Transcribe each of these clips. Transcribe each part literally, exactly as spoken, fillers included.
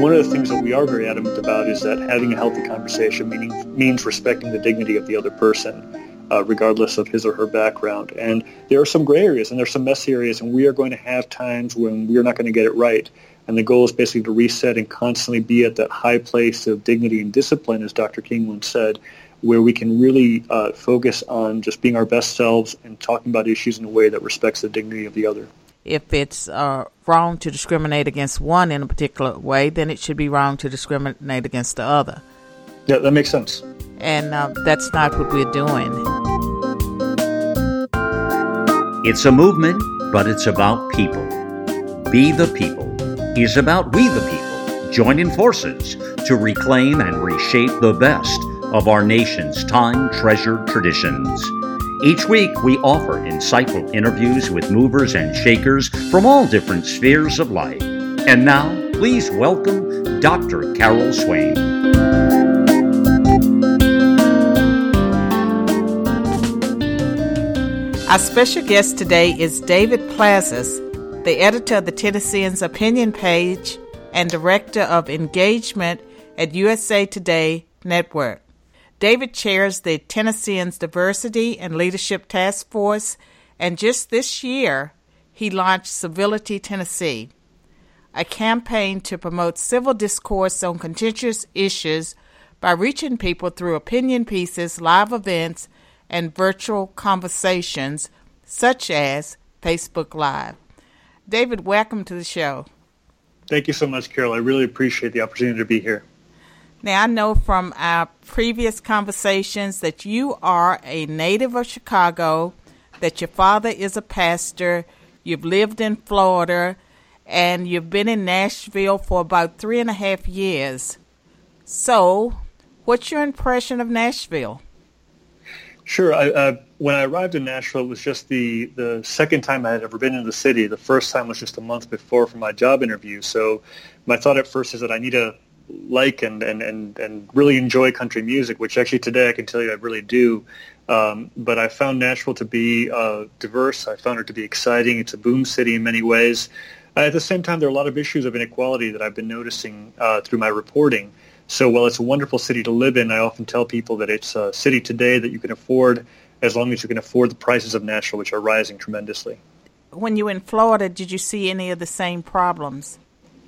one of the things that we are very adamant about is that having a healthy conversation meaning, means respecting the dignity of the other person, uh, regardless of his or her background. And there are some gray areas and there are some messy areas, and we are going to have times when we are not going to get it right. And the goal is basically to reset and constantly be at that high place of dignity and discipline, as Doctor King once said, where we can really uh, focus on just being our best selves and talking about issues in a way that respects the dignity of the other. If it's uh, wrong to discriminate against one in a particular way, then it should be wrong to discriminate against the other. Yeah, that makes sense. And uh, that's not what we're doing. It's a movement, but it's about people. Be the People is about we the people joining forces to reclaim and reshape the best of our nation's time-treasured traditions. Each week, we offer insightful interviews with movers and shakers from all different spheres of life. And now, please welcome Doctor Carol Swain. Our special guest today is David Plazas, the editor of the Tennessean's opinion page and director of engagement at U S A Today Network. David chairs the Tennessean's Diversity and Leadership Task Force, and just this year, he launched Civility Tennessee, a campaign to promote civil discourse on contentious issues by reaching people through opinion pieces, live events, and virtual conversations, such as Facebook Live. David, welcome to the show. Thank you so much, Carol. I really appreciate the opportunity to be here. Now, I know from our previous conversations that you are a native of Chicago, that your father is a pastor, you've lived in Florida, and you've been in Nashville for about three and a half years. So, what's your impression of Nashville? Sure. I, uh, when I arrived in Nashville, it was just the, the second time I had ever been in the city. The first time was just a month before for my job interview. So my thought at first is that I need to like and, and, and, and really enjoy country music, which actually today I can tell you I really do. Um, but I found Nashville to be uh, diverse. I found it to be exciting. It's a boom city in many ways. Uh, at the same time, there are a lot of issues of inequality that I've been noticing uh, through my reporting. So while it's a wonderful city to live in, I often tell people that it's a city today that you can afford as long as you can afford the prices of Nashville, which are rising tremendously. When you were in Florida, did you see any of the same problems?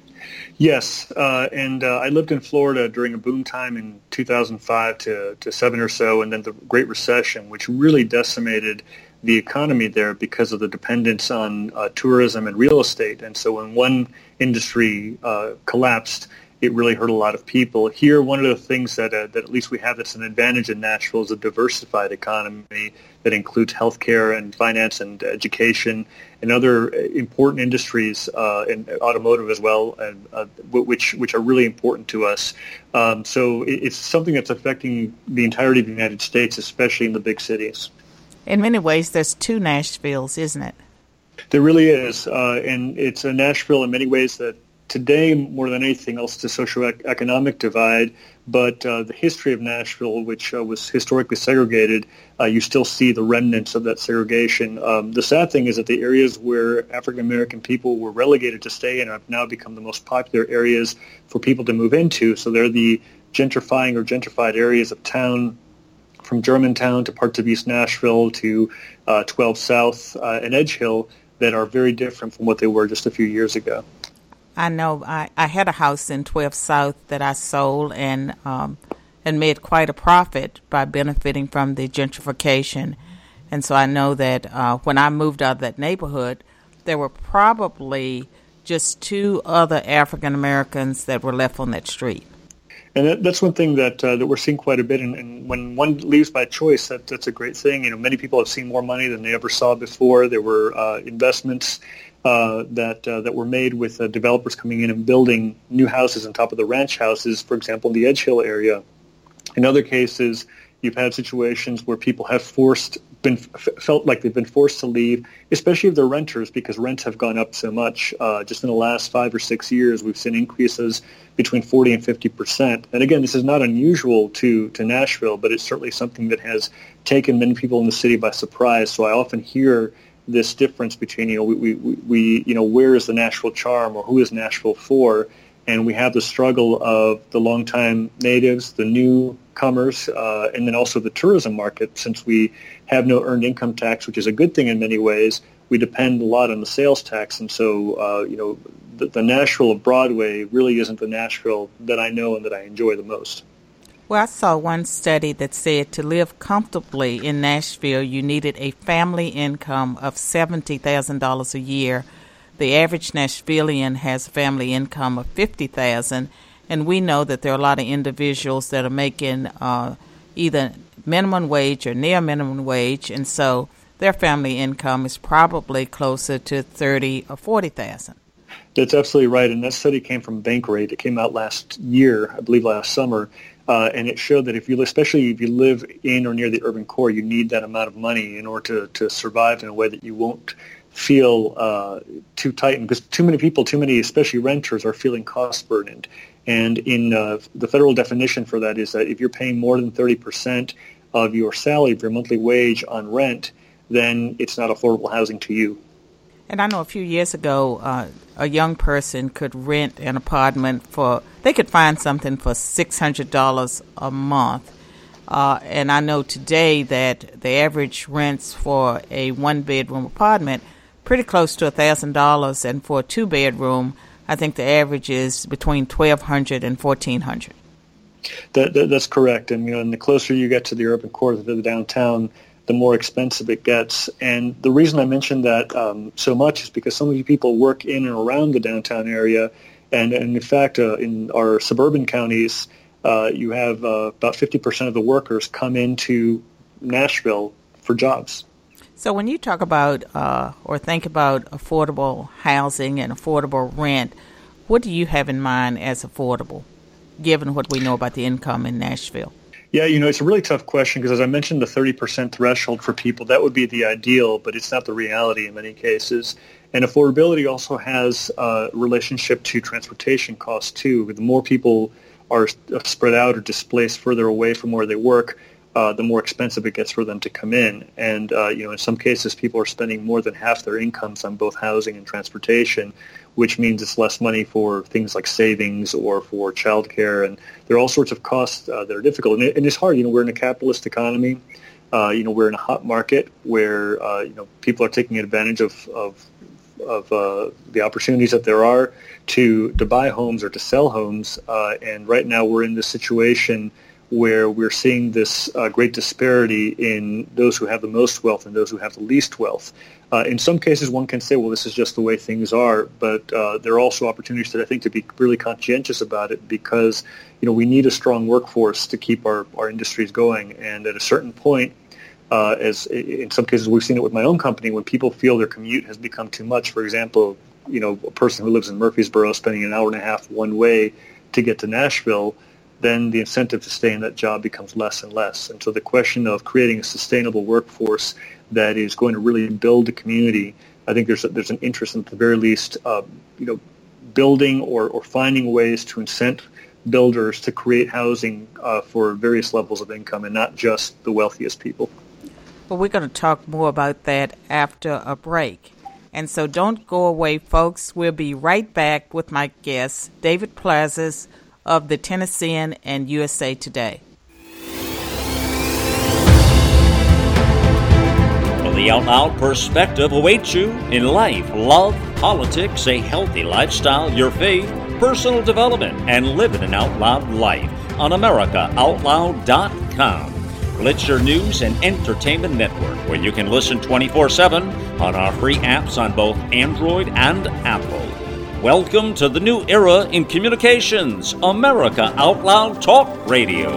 Yes, uh, and uh, I lived in Florida during a boom time in two thousand five to, to seven or so, and then the Great Recession, which really decimated the economy there because of the dependence on uh, tourism and real estate. And so when one industry uh, collapsed, it really hurt a lot of people. Here, one of the things that uh, that at least we have that's an advantage in Nashville is a diversified economy that includes healthcare and finance and education and other important industries, uh, and automotive as well, and uh, which which are really important to us. Um, so it, it's something that's affecting the entirety of the United States, especially in the big cities. In many ways, there's two Nashvilles, isn't it? There really is, uh, and it's a Nashville in many ways that today, more than anything else, it's a socioeconomic divide, but uh, the history of Nashville, which uh, was historically segregated, uh, you still see the remnants of that segregation. Um, the sad thing is that the areas where African-American people were relegated to stay in have now become the most popular areas for people to move into. So they're the gentrifying or gentrified areas of town, from Germantown to parts of East Nashville to uh, twelve South uh, and Edge Hill, that are very different from what they were just a few years ago. I know I, I had a house in twelve South that I sold and um, and made quite a profit by benefiting from the gentrification. And so I know that uh, when I moved out of that neighborhood, there were probably just two other African Americans that were left on that street. And that, that's one thing that uh, that we're seeing quite a bit. And, and when one leaves by choice, that that's a great thing. You know, many people have seen more money than they ever saw before. There were uh, investments uh, that uh, that were made with uh, developers coming in and building new houses on top of the ranch houses, for example, in the Edge Hill area. In other cases, you've had situations where people have forced been felt like they've been forced to leave, especially if they're renters, because rents have gone up so much. Uh, just in the last five or six years, we've seen increases between forty and fifty percent. And again, this is not unusual to, to Nashville, but it's certainly something that has taken many people in the city by surprise. So I often hear this difference between, you know, we, we, we you know, where is the Nashville charm, or who is Nashville for? And we have the struggle of the longtime natives, the newcomers, uh, and then also the tourism market. Since we have no earned income tax, which is a good thing in many ways, we depend a lot on the sales tax. And so, uh, you know, the, the Nashville of Broadway really isn't the Nashville that I know and that I enjoy the most. Well, I saw one study that said to live comfortably in Nashville, you needed a family income of seventy thousand dollars a year. The average Nashvilleian has a family income of fifty thousand dollars, and we know that there are a lot of individuals that are making uh, either minimum wage or near minimum wage, and so their family income is probably closer to thirty or forty thousand. That's absolutely right, and that study came from Bankrate. It came out last year, I believe last summer, uh, and it showed that if you, especially if you live in or near the urban core, you need that amount of money in order to, to survive in a way that you won't feel uh, too tightened, because too many people, too many, especially renters, are feeling cost burdened. And in uh, the federal definition for that is that if you're paying more than thirty percent of your salary, of your monthly wage on rent, then it's not affordable housing to you. And I know a few years ago, uh, a young person could rent an apartment for, they could find something for six hundred dollars a month. Uh, and I know today that the average rents for a one-bedroom apartment pretty close to one thousand dollars, and for a two-bedroom, I think the average is between twelve hundred dollars and fourteen hundred dollars. That, that, that's correct. And, you know, and the closer you get to the urban core, to the downtown, the more expensive it gets. And the reason I mentioned that um, so much is because so many people work in and around the downtown area. And, and in fact, uh, in our suburban counties, uh, you have uh, about fifty percent of the workers come into Nashville for jobs. So when you talk about uh, or think about affordable housing and affordable rent, what do you have in mind as affordable, given what we know about the income in Nashville? Yeah, you know, it's a really tough question because, as I mentioned, the thirty percent threshold for people, that would be the ideal, but it's not the reality in many cases. And affordability also has a relationship to transportation costs, too. The more people are spread out or displaced further away from where they work, uh, the more expensive it gets for them to come in. And, uh, you know, in some cases, people are spending more than half their incomes on both housing and transportation, which means it's less money for things like savings or for childcare. And there are all sorts of costs uh, that are difficult. And, it, and it's hard. You know, we're in a capitalist economy. Uh, you know, we're in a hot market where, uh, you know, people are taking advantage of, of, of uh, the opportunities that there are to, to buy homes or to sell homes. Uh, and right now we're in this situation where we're seeing this uh, great disparity in those who have the most wealth and those who have the least wealth. Uh, in some cases, one can say, well, this is just the way things are, but uh, there are also opportunities that I think to be really conscientious about it because, you know, we need a strong workforce to keep our, our industries going. And at a certain point, uh, as in some cases we've seen it with my own company, when people feel their commute has become too much, for example, you know, a person who lives in Murfreesboro spending an hour and a half one way to get to Nashville, then the incentive to stay in that job becomes less and less. And so the question of creating a sustainable workforce that is going to really build a community, I think there's a, there's an interest in, at the very least, uh, you know, building or, or finding ways to incent builders to create housing uh, for various levels of income and not just the wealthiest people. Well, we're going to talk more about that after a break. And so don't go away, folks. We'll be right back with my guest, David Plazas of the Tennessean and U S A Today. Well, the Out Loud perspective awaits you in life, love, politics, a healthy lifestyle, your faith, personal development, and living an out loud life on America Out Loud dot com. Well, it's your news and entertainment network where you can listen twenty-four seven on our free apps on both Android and Apple. Welcome to the new era in communications, America Out Loud Talk Radio.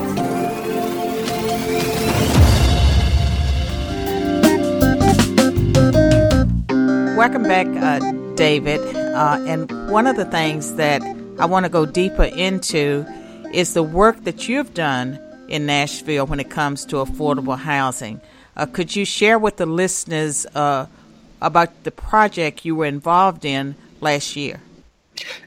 Welcome back, uh, David. Uh, and one of the things that I want to go deeper into is the work that you've done in Nashville when it comes to affordable housing. Uh, could you share with the listeners uh, about the project you were involved in last year?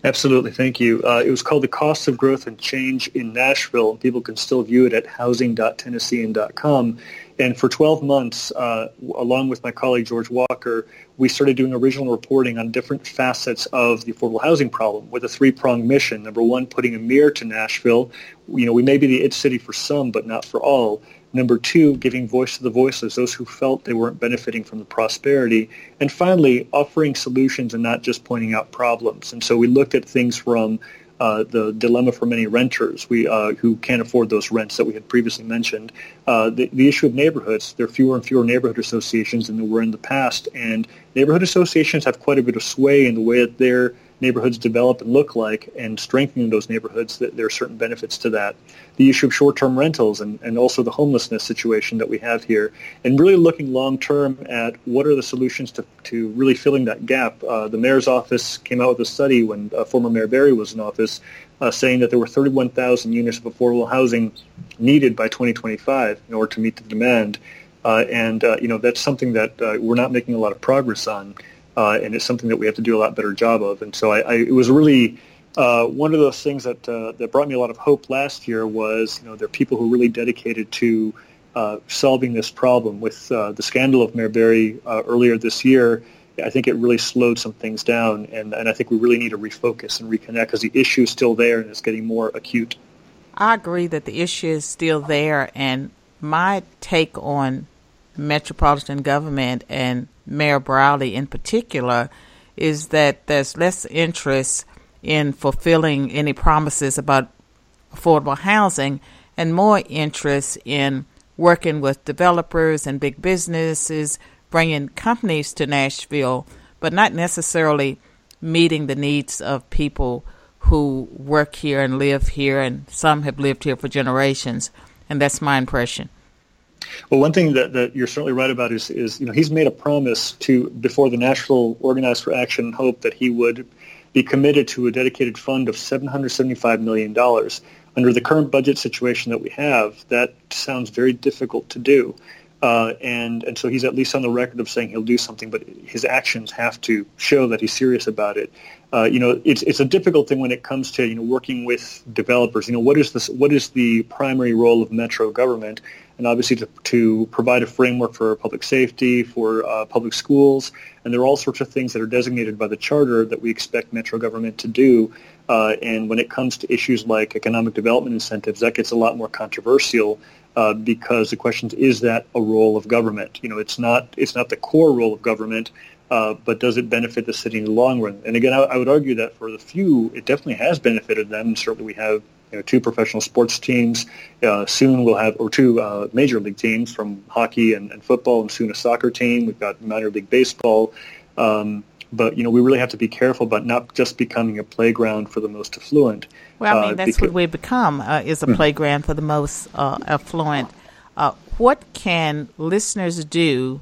Absolutely. Thank you. Uh, it was called The Cost of Growth and Change in Nashville. People can still view it at housing dot tennessean dot com. And for twelve months, uh, along with my colleague George Walker, we started doing original reporting on different facets of the affordable housing problem with a three-pronged mission. Number one, putting a mirror to Nashville. You know, we may be the it city for some, but not for all. Number two, giving voice to the voiceless, those who felt they weren't benefiting from the prosperity. And finally, offering solutions and not just pointing out problems. And so we looked at things from uh, the dilemma for many renters we uh, who can't afford those rents that we had previously mentioned, uh, the, the issue of neighborhoods. There are fewer and fewer neighborhood associations than there were in the past. And neighborhood associations have quite a bit of sway in the way that they're neighborhoods develop and look like, and strengthening those neighborhoods, that there are certain benefits to that. The issue of short-term rentals and, and also the homelessness situation that we have here, and really looking long-term at what are the solutions to, to really filling that gap. Uh, the mayor's office came out with a study when uh, former Mayor Berry was in office, uh, saying that there were thirty-one thousand units of affordable housing needed by twenty twenty-five in order to meet the demand. Uh, and, uh, you know, that's something that uh, we're not making a lot of progress on. Uh, and it's something that we have to do a lot better job of. And so I, I, it was really uh, one of those things that uh, that brought me a lot of hope last year was, you know, there are people who are really dedicated to uh, solving this problem. With uh, the scandal of Mayor Berry uh, earlier this year, I think it really slowed some things down. And, and I think we really need to refocus and reconnect because the issue is still there and it's getting more acute. I agree that the issue is still there. And my take on metropolitan government and Mayor Browley in particular is that there's less interest in fulfilling any promises about affordable housing and more interest in working with developers and big businesses, bringing companies to Nashville, but not necessarily meeting the needs of people who work here and live here, and some have lived here for generations. And that's my impression. Well, one thing that, that you're certainly right about is, is, you know, he's made a promise to, before the Nashville Organized for Action and Hope, that he would be committed to a dedicated fund of seven hundred seventy-five million dollars. Under the current budget situation that we have, that sounds very difficult to do. Uh, and, and so he's at least on the record of saying he'll do something, but his actions have to show that he's serious about it. Uh, you know, it's it's a difficult thing when it comes to, you know, working with developers. You know, what is this? What is the primary role of metro government? And obviously to, to provide a framework for public safety, for uh, public schools, and there are all sorts of things that are designated by the charter that we expect metro government to do. Uh, and when it comes to issues like economic development incentives, that gets a lot more controversial uh, because the question is, is that a role of government? You know, it's not it's not the core role of government. Uh, but does it benefit the city in the long run? And again, I, I would argue that for the few, it definitely has benefited them. And certainly we have, you know, two professional sports teams. Uh, soon we'll have, or two uh, major league teams from hockey and, and football, and soon a soccer team. We've got minor league baseball. Um, but, you know, we really have to be careful about not just becoming a playground for the most affluent. Well, I mean, uh, that's because, what we've become, uh, is a playground for the most uh, affluent. Uh, what can listeners do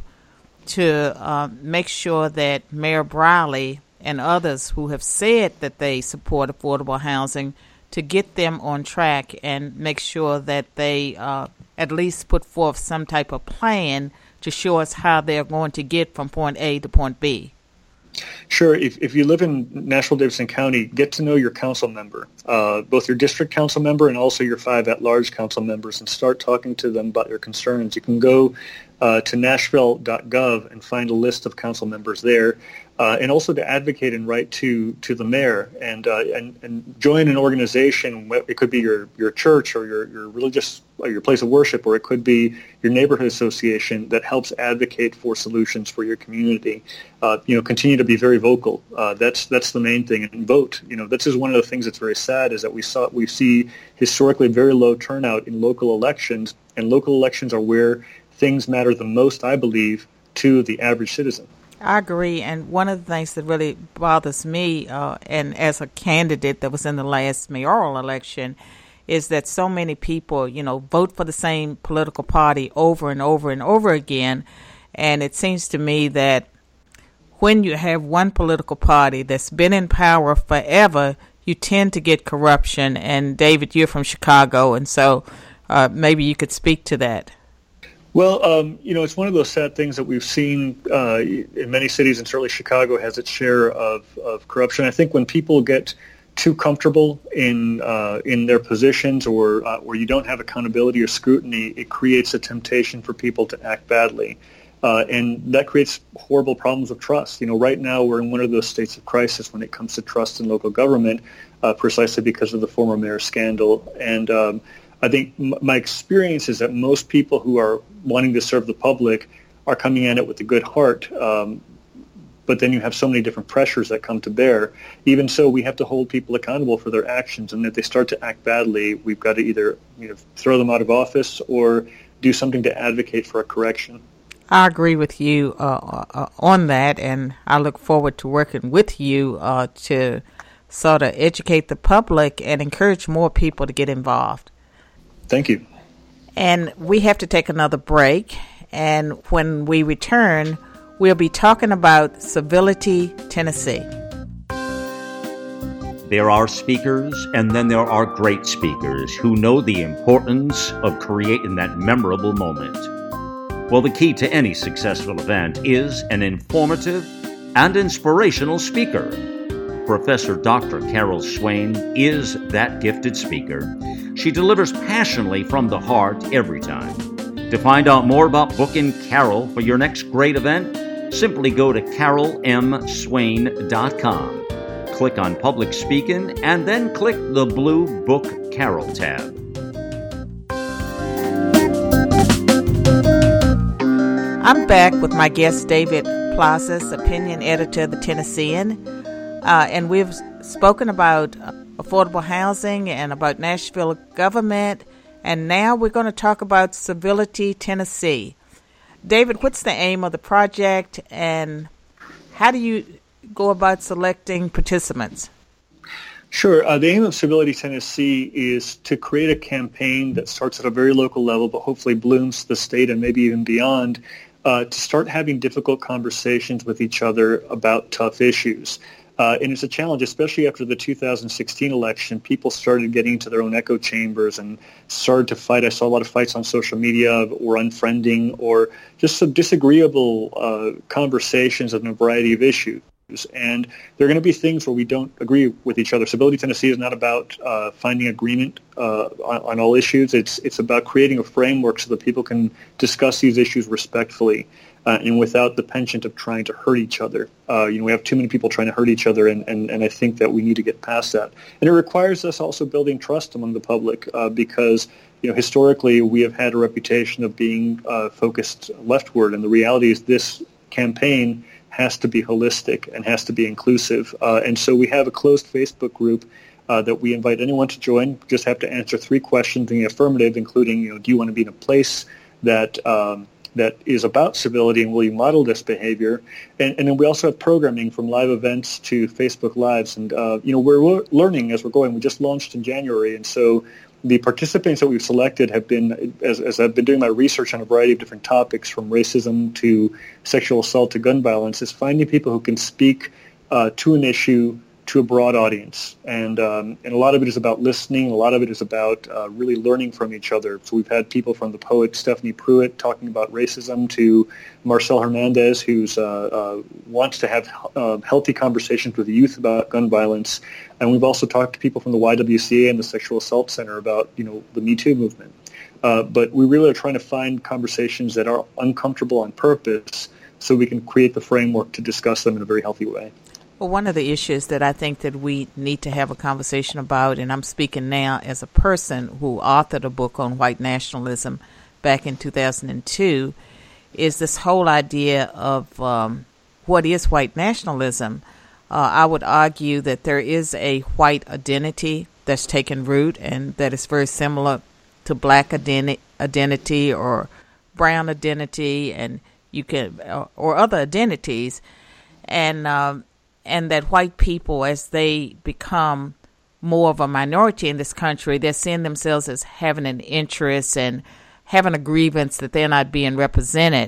to uh, make sure that Mayor Browley and others who have said that they support affordable housing, to get them on track and make sure that they uh, at least put forth some type of plan to show us how they're going to get from point A to point B? Sure. If, if you live in Nashville-Davidson County, get to know your council member, uh, both your district council member and also your five at-large council members, and start talking to them about your concerns. You can go uh, to nashville dot gov and find a list of council members there, uh, and also to advocate and write to, to the mayor and, uh, and and join an organization. It could be your, your church or your, your religious or your place of worship, or it could be your neighborhood association that helps advocate for solutions for your community. Uh, you know, continue to be very vocal. Uh, that's that's the main thing, and vote. You know, this is one of the things that's very sad, is that we saw we see historically very low turnout in local elections, and local elections are where things matter the most, I believe, to the average citizen. I agree, and one of the things that really bothers me, uh, and as a candidate that was in the last mayoral election, is that so many people, you know, vote for the same political party over and over and over again, and it seems to me that when you have one political party that's been in power forever, you tend to get corruption. And David, you're from Chicago, and so uh, maybe you could speak to that. Well, um, you know, it's one of those sad things that we've seen uh, in many cities, and certainly Chicago has its share of, of corruption. I think when people get too comfortable in uh, in their positions, or uh, where you don't have accountability or scrutiny, it creates a temptation for people to act badly. Uh, and that creates horrible problems of trust. You know, right now we're in one of those states of crisis when it comes to trust in local government, uh, precisely because of the former mayor scandal. And um, I think m- my experience is that most people who are wanting to serve the public are coming at it with a good heart. Um, but then you have so many different pressures that come to bear. Even so, we have to hold people accountable for their actions. And if they start to act badly, we've got to either, you know, throw them out of office or do something to advocate for a correction. I agree with you uh, uh, on that, and I look forward to working with you uh, to sort of educate the public and encourage more people to get involved. Thank you. And we have to take another break, and when we return, we'll be talking about Civility Tennessee. There are speakers, and then there are great speakers who know the importance of creating that memorable moment. Well, the key to any successful event is an informative and inspirational speaker. Professor Doctor Carol Swain is that gifted speaker. She delivers passionately from the heart every time. To find out more about booking Carol for your next great event, simply go to carol m swain dot com. Click on Public Speaking and then click the blue Book Carol tab. I'm back with my guest, David Plazas, opinion editor of the Tennessean, uh, and we've spoken about affordable housing and about Nashville government, and now we're going to talk about Civility Tennessee. David, what's the aim of the project, and how do you go about selecting participants? Sure. Uh, the aim of Civility Tennessee is to create a campaign that starts at a very local level, but hopefully blooms to the state and maybe even beyond, Uh, to start having difficult conversations with each other about tough issues. Uh, and it's a challenge, especially after the two thousand sixteen election. People started getting into their own echo chambers and started to fight. I saw a lot of fights on social media or unfriending or just some disagreeable uh, conversations on a variety of issues. And there are going to be things where we don't agree with each other. Civility Tennessee is not about uh, finding agreement uh, on, on all issues. It's it's about creating a framework so that people can discuss these issues respectfully uh, and without the penchant of trying to hurt each other. Uh, you know, we have too many people trying to hurt each other, and, and, and I think that we need to get past that. And it requires us also building trust among the public uh, because, you know, historically we have had a reputation of being uh, focused leftward, and the reality is this campaign has to be holistic and has to be inclusive. Uh, and so we have a closed Facebook group uh, that we invite anyone to join. Just have to answer three questions in the affirmative, including, you know, do you want to be in a place that um, that is about civility, and will you model this behavior? And, and then we also have programming from live events to Facebook Lives. And, uh, you know, we're le- learning as we're going. We just launched in January, and so the participants that we've selected have been, as, as I've been doing my research on a variety of different topics, from racism to sexual assault to gun violence, is finding people who can speak uh, to an issue to a broad audience. And um, and a lot of it is about listening. A lot of it is about uh, really learning from each other. So we've had people from the poet Stephanie Pruitt talking about racism to Marcel Hernandez, who uh, uh, wants to have uh, healthy conversations with the youth about gun violence. And we've also talked to people from the Y W C A and the Sexual Assault Center about, you know, the Me Too movement. Uh, but we really are trying to find conversations that are uncomfortable on purpose so we can create the framework to discuss them in a very healthy way. Well, one of the issues that I think that we need to have a conversation about, and I'm speaking now as a person who authored a book on white nationalism back in two thousand two, is this whole idea of um, what is white nationalism. Uh, I would argue that there is a white identity that's taken root and that is very similar to black identi- identity or brown identity, and you can or, or other identities, and um, and that white people, as they become more of a minority in this country, they're seeing themselves as having an interest and having a grievance that they're not being represented.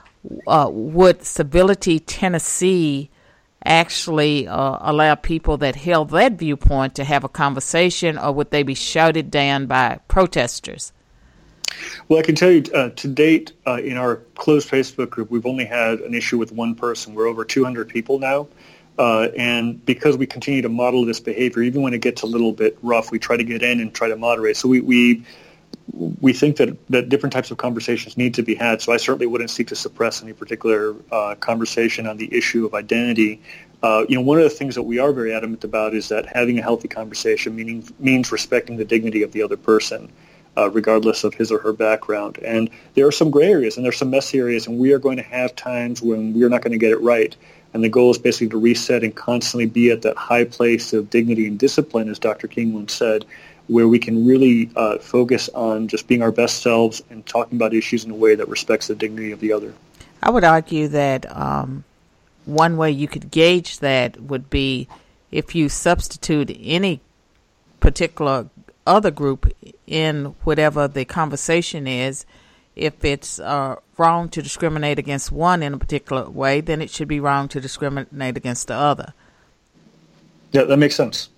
Uh, would Civility Tennessee actually uh, allow people that held that viewpoint to have a conversation, or would they be shouted down by protesters? Well, I can tell you, uh, to date, uh, in our closed Facebook group, we've only had an issue with one person. We're over two hundred people now. Uh, and because we continue to model this behavior, even when it gets a little bit rough, we try to get in and try to moderate. So we we, we think that, that different types of conversations need to be had. So I certainly wouldn't seek to suppress any particular uh, conversation on the issue of identity. Uh, you know, one of the things that we are very adamant about is that having a healthy conversation meaning, means respecting the dignity of the other person, uh, regardless of his or her background. And there are some gray areas and there are some messy areas, and we are going to have times when we're not going to get it right. And the goal is basically to reset and constantly be at that high place of dignity and discipline, as Doctor King once said, where we can really uh, focus on just being our best selves and talking about issues in a way that respects the dignity of the other. I would argue that um, one way you could gauge that would be if you substitute any particular other group in whatever the conversation is. If it's uh, wrong to discriminate against one in a particular way, then it should be wrong to discriminate against the other. Yeah, that makes sense.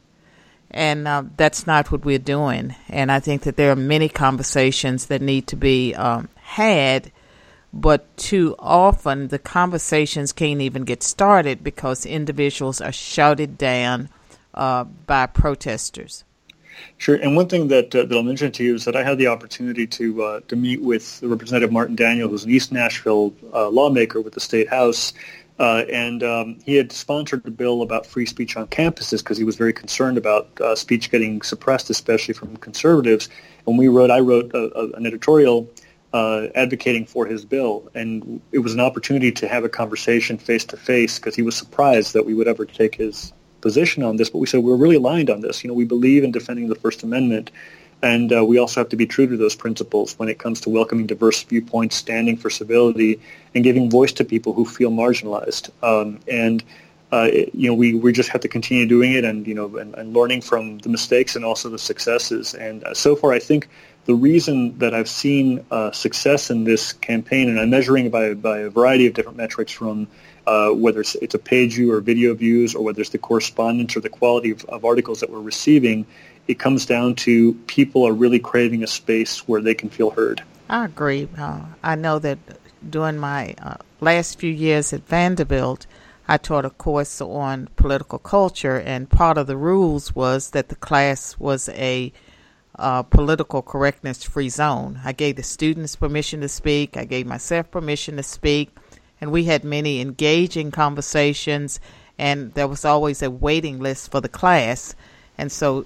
And uh, that's not what we're doing. And I think that there are many conversations that need to be um, had, but too often the conversations can't even get started because individuals are shouted down uh, by protesters. Sure. And one thing that, uh, that I'll mention to you is that I had the opportunity to uh, to meet with Representative Martin Daniel, who's an East Nashville uh, lawmaker with the State House. Uh, and um, he had sponsored a bill about free speech on campuses because he was very concerned about uh, speech getting suppressed, especially from conservatives. And we wrote, I wrote a, a, an editorial uh, advocating for his bill. And it was an opportunity to have a conversation face-to-face because he was surprised that we would ever take his position on this, but we said we're really aligned on this. You know, we believe in defending the First Amendment, and uh, we also have to be true to those principles when it comes to welcoming diverse viewpoints, standing for civility, and giving voice to people who feel marginalized. Um, and uh, it, you know, we, we just have to continue doing it, and you know, and, and learning from the mistakes and also the successes. And uh, so far, I think the reason that I've seen uh, success in this campaign, and I'm measuring it by by a variety of different metrics from Uh, whether it's, it's a page view or video views, or whether it's the correspondence or the quality of, of articles that we're receiving, it comes down to people are really craving a space where they can feel heard. I agree. Uh, I know that during my uh, last few years at Vanderbilt, I taught a course on political culture, and part of the rules was that the class was a uh, political correctness-free zone. I gave the students permission to speak. I gave myself permission to speak. And we had many engaging conversations, and there was always a waiting list for the class. And so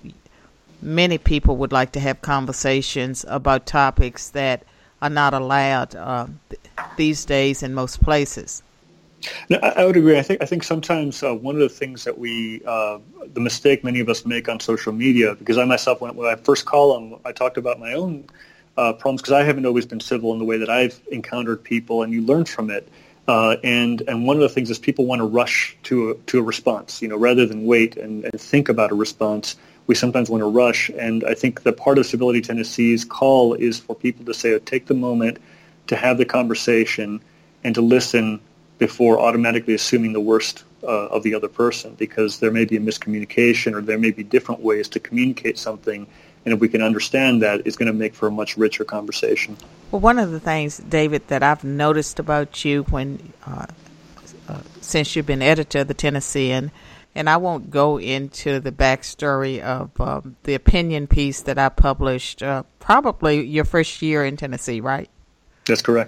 many people would like to have conversations about topics that are not allowed uh, th- these days in most places. No, I, I would agree. I think I think sometimes uh, one of the things that we, uh, the mistake many of us make on social media, because I myself, when, when I first column, I talked about my own uh, problems, because I haven't always been civil in the way that I've encountered people, and you learn from it. Uh, and and one of the things is people want to rush to a, to a response, you know, rather than wait and, and think about a response. We sometimes want to rush, and I think that part of Civility Tennessee's call is for people to say, oh, take the moment to have the conversation and to listen before automatically assuming the worst uh, of the other person, because there may be a miscommunication or there may be different ways to communicate something. And if we can understand that, it's going to make for a much richer conversation. Well, one of the things, David, that I've noticed about you when, uh, uh, since you've been editor of the Tennessean, and I won't go into the backstory of um, the opinion piece that I published uh, probably your first year in Tennessee, right? That's correct.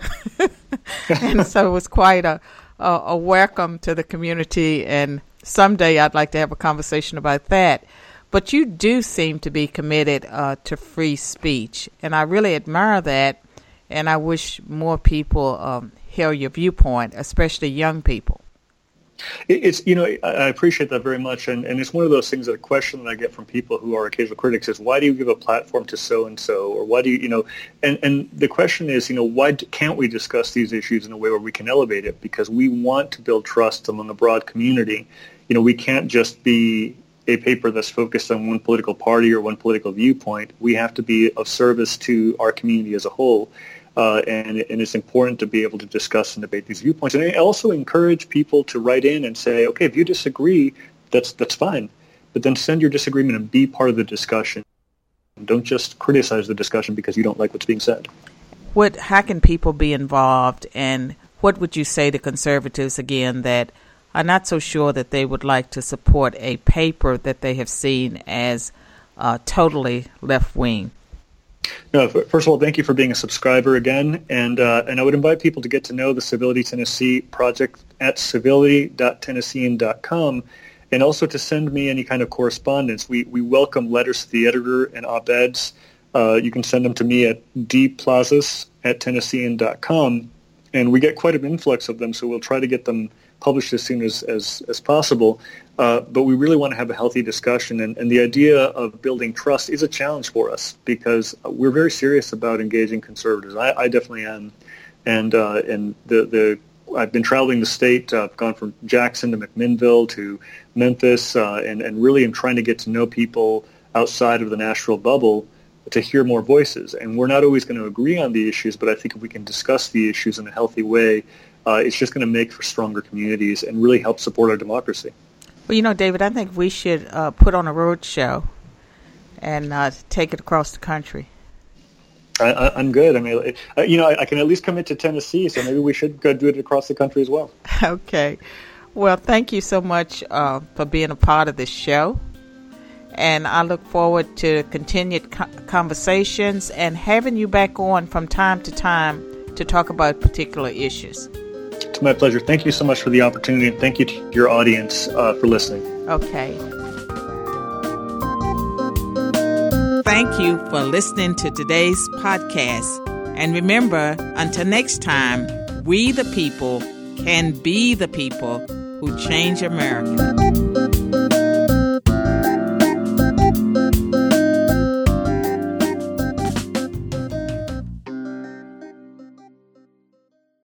And so it was quite a, a, a welcome to the community, and someday I'd like to have a conversation about that. But you do seem to be committed uh, to free speech, and I really admire that, and I wish more people um, hear your viewpoint, especially young people. It's, you know, I appreciate that very much, and, and it's one of those things that a question that I get from people who are occasional critics is, why do you give a platform to so-and-so, or why do you, you know, and, and the question is, you know, why can't we discuss these issues in a way where we can elevate it? Because we want to build trust among a broad community. You know, we can't just be a paper that's focused on one political party or one political viewpoint. We have to be of service to our community as a whole. Uh, and, and it's important to be able to discuss and debate these viewpoints. And I also encourage people to write in and say, okay, if you disagree, that's that's fine. But then send your disagreement and be part of the discussion. Don't just criticize the discussion because you don't like what's being said. what? How can people be involved, and what would you say to conservatives again that are not so sure that they would like to support a paper that they have seen as uh, totally left-wing? No, first of all, thank you for being a subscriber again, and uh, and I would invite people to get to know the Civility Tennessee project at civility dot tennessean dot com, and also to send me any kind of correspondence. We we welcome letters to the editor and op-eds. Uh, you can send them to me at d plazas at tennessean dot com, and we get quite an influx of them, so we'll try to get them published as soon as, as, as possible. Uh, but we really want to have a healthy discussion, and, and the idea of building trust is a challenge for us because we're very serious about engaging conservatives. I, I definitely am, and uh, and the the I've been traveling the state. Uh, I've gone from Jackson to McMinnville to Memphis, uh, and and really am trying to get to know people outside of the Nashville bubble to hear more voices. And we're not always going to agree on the issues, but I think if we can discuss the issues in a healthy way, uh, it's just going to make for stronger communities and really help support our democracy. Well, you know, David, I think we should uh, put on a road show and uh, take it across the country. I, I, I'm good. I mean, uh, you know, I, I can at least commit to Tennessee, so maybe we should go do it across the country as well. Okay. Well, thank you so much uh, for being a part of this show. And I look forward to continued co- conversations and having you back on from time to time to talk about particular issues. It's my pleasure. Thank you so much for the opportunity, and thank you to your audience uh, for listening. Okay. Thank you for listening to today's podcast. And remember, until next time, we the people can be the people who change America.